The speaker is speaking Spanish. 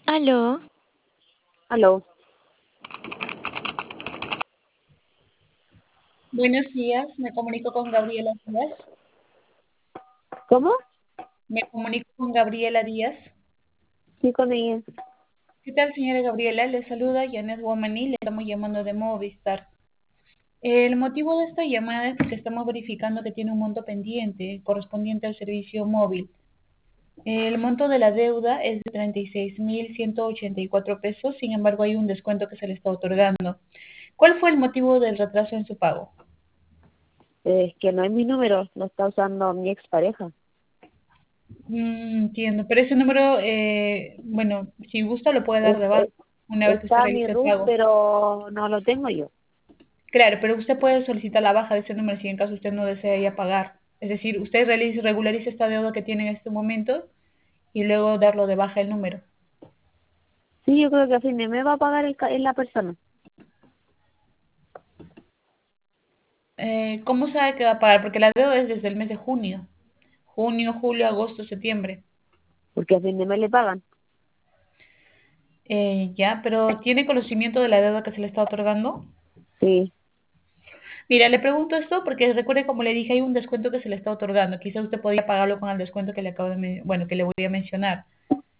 Aló, Aló, Buenos días, me comunico con Gabriela Díaz. ¿cómo? Me comunico con Gabriela Díaz. Sí, con ella. ¿Qué tal, señora Gabriela? Le saluda Janet Womani, le estamos llamando de Movistar. El motivo de esta llamada es porque estamos verificando que tiene un monto pendiente correspondiente al servicio móvil. El monto de la deuda es de 36.184 pesos, sin embargo hay un descuento que se le está otorgando. ¿Cuál fue el motivo del retraso en su pago? Es que no es mi número, lo está usando mi expareja. Entiendo, pero ese número, bueno, si gusta lo puede dar Es, de baja es- una vez que usted Está mi realice el root, pago. pero no lo tengo yo. Claro, pero usted puede solicitar la baja de ese número si en caso usted no desea ya pagar. Es decir, usted regulariza esta deuda que tiene en este momento y luego darlo de baja el número. Sí, yo creo que a fin de mes va a pagar es la persona, ¿Cómo sabe que va a pagar? Porque la deuda es desde el mes de junio. Junio, julio, agosto, septiembre. porque a fin de mes le pagan. Ya, pero ¿tiene conocimiento de la deuda que se le está otorgando? Sí, Mira, le pregunto esto porque recuerde, como le dije, hay un descuento que se le está otorgando. Quizá usted podría pagarlo con el descuento que le acabo de, bueno, que le voy a mencionar.